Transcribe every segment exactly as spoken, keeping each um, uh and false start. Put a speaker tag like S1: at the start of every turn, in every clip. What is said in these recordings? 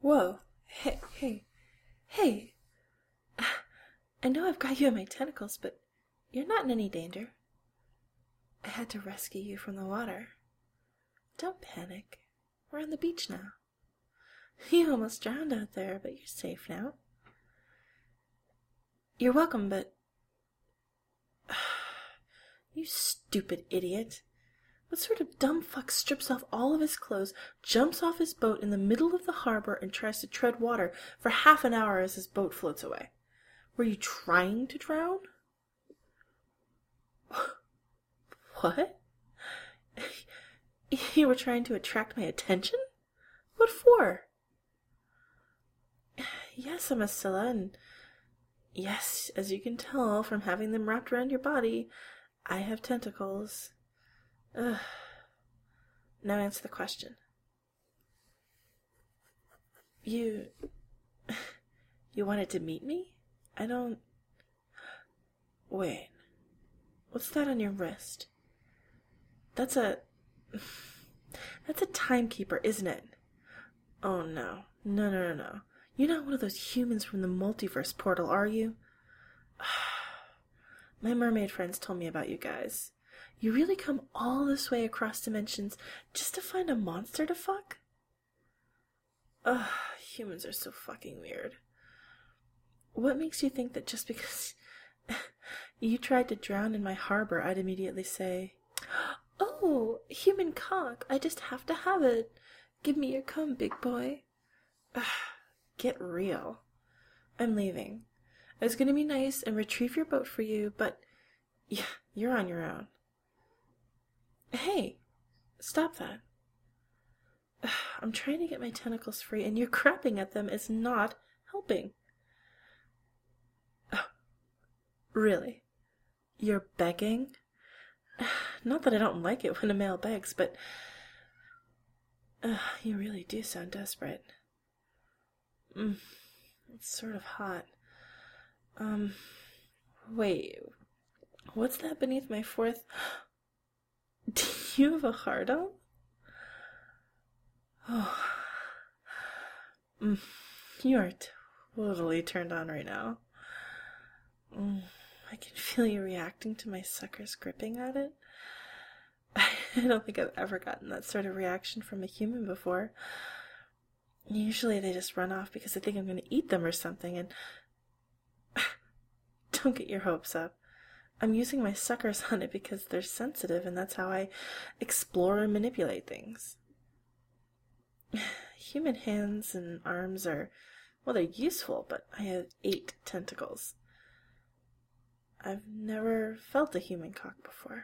S1: Whoa. Hey, hey, hey. I know I've got you in my tentacles, but you're not in any danger. I had to rescue you from the water. Don't panic. We're on the beach now. You almost drowned out there, but you're safe now. You're welcome, but... You stupid idiot. What sort of dumb fuck strips off all of his clothes, jumps off his boat in the middle of the harbor, and tries to tread water for half an hour as his boat floats away? Were you trying to drown? What? You were trying to attract my attention? What for? Yes, I'm a Scylla, and yes, as you can tell from having them wrapped around your body, I have tentacles. Ugh. Now answer the question. You... You wanted to meet me? I don't... Wait. What's that on your wrist? That's a... That's a timekeeper, isn't it? Oh, no. No, no, no, no. You're not one of those humans from the multiverse portal, are you? My mermaid friends told me about you guys. You really come all this way across dimensions just to find a monster to fuck? Ugh, humans are so fucking weird. What makes you think that just because you tried to drown in my harbor, I'd immediately say, "Oh, human cock, I just have to have it. Give me your cum, big boy." Ugh, get real. I'm leaving. I was going to be nice and retrieve your boat for you, but yeah, you're on your own. Hey, stop that. Ugh, I'm trying to get my tentacles free, and you crapping at them is not helping. Oh, really? You're begging? Not that I don't like it when a male begs, but uh, you really do sound desperate. Mm, it's sort of hot. Um, wait, what's that beneath my fourth? Do you have a hard on? Oh, mm, you are totally turned on right now. Mm, I can feel you reacting to my suckers gripping at it. I don't think I've ever gotten that sort of reaction from a human before. Usually they just run off because they think I'm going to eat them or something, and don't get your hopes up. I'm using my suckers on it because they're sensitive, and that's how I explore and manipulate things. Human hands and arms are, well, they're useful, but I have eight tentacles. I've never felt a human cock before.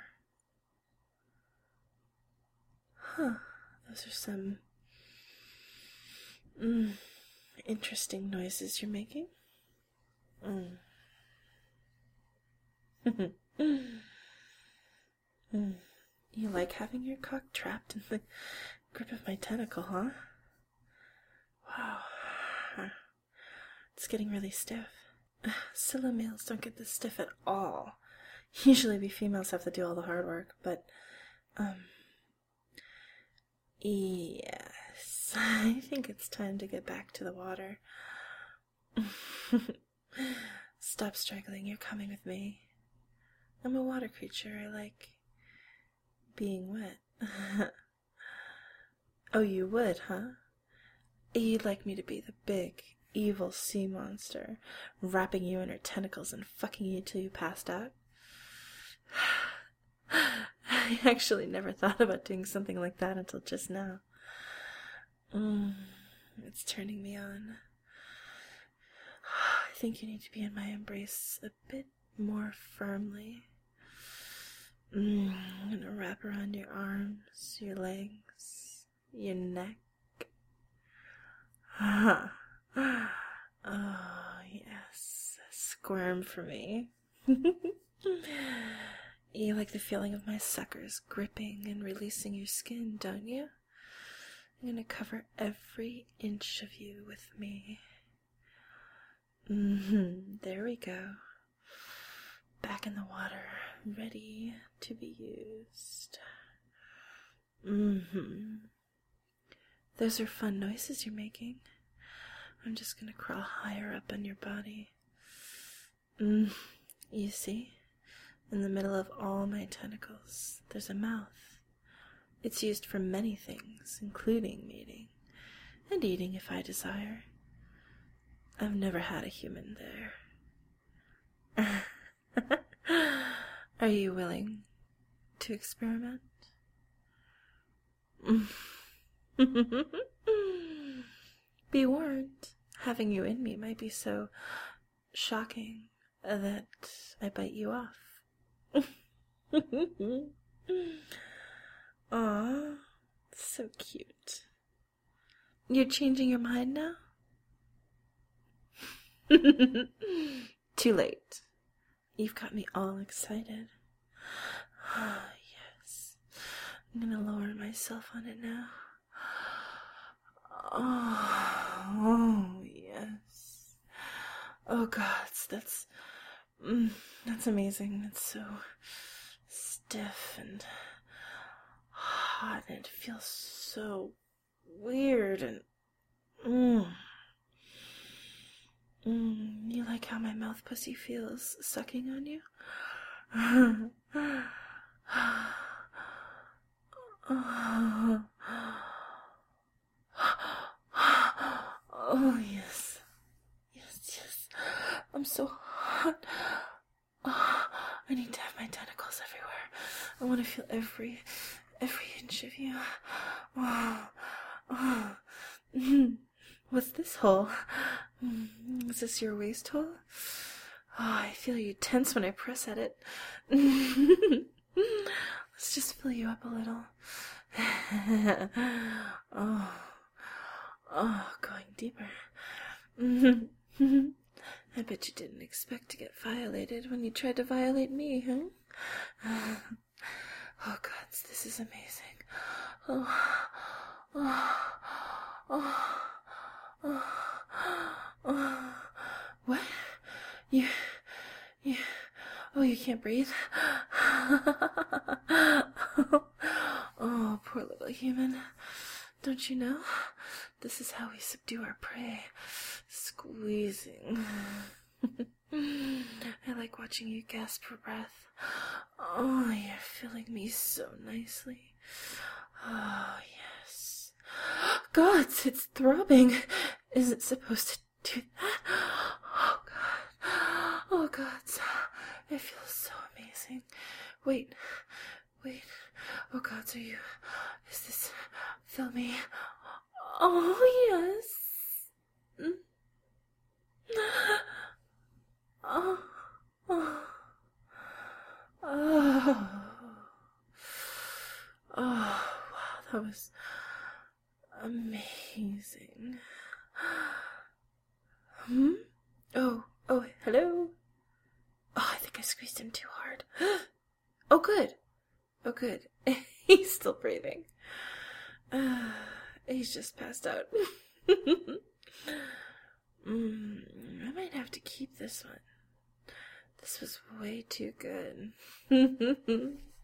S1: Huh, those are some mm, interesting noises you're making. Mm. mm. You like having your cock trapped in the grip of my tentacle, huh? Wow. It's getting really stiff. Scylla males don't get this stiff at all. Usually we females have to do all the hard work, but, um... yes, I think it's time to get back to the water. Stop struggling, you're coming with me. I'm a water creature, I like being wet. Oh, you would, huh? You'd like me to be the big, evil sea monster, wrapping you in her tentacles and fucking you till you passed out? I actually never thought about doing something like that until just now. Mm, it's turning me on. I think you need to be in my embrace a bit more firmly. Mm, I'm gonna wrap around your arms, your legs, your neck. Oh, yes. Squirm for me. You like the feeling of my suckers gripping and releasing your skin, don't you? I'm gonna cover every inch of you with me. Mm-hmm. There we go. Back in the water, ready to be used. Mm-hmm. Those are fun noises you're making. I'm just gonna crawl higher up on your body. Mm, you see? In the middle of all my tentacles, there's a mouth. It's used for many things, including mating and eating if I desire. I've never had a human there. Are you willing to experiment? Be warned, having you in me might be so shocking that I bite you off. Aw, so cute. You're changing your mind now? Too late. You've got me all excited. Ah, yes. I'm gonna lower myself on it now. Oh, oh yes. Oh God, that's mm, that's amazing. It's so stiff and hot, and it feels so weird and mm. Mm, you like how my mouth pussy feels sucking on you? Oh, yes. Yes, yes. I'm so hot. Oh, I need to have my tentacles everywhere. I want to feel every, every inch of you. Oh, oh. What's this hole? Is this your waist hole? Oh, I feel you tense when I press at it. Let's just fill you up a little. Oh, oh, going deeper. I bet you didn't expect to get violated when you tried to violate me, huh? Oh, God, this is amazing. Oh, oh, oh, oh, oh. What? You, you, oh, you can't breathe? Oh, poor little human. Don't you know? This is how we subdue our prey. Squeezing. I like watching you gasp for breath. Oh, you're filling me so nicely. Oh, yes. Gods, it's throbbing. Is it supposed to do that? Oh, God. Oh, gods. It feels so amazing. Wait. Wait. Oh, gods, are you... Is this... Fill me. Oh, yes. Mm. Oh. Oh. Oh. Oh, wow, that was amazing. Hmm? Oh, oh, hello? Oh, I think I squeezed him too hard. Oh, good. Oh, good. He's still breathing. Uh, he's just passed out. mm, I might have to keep this one. This was way too good.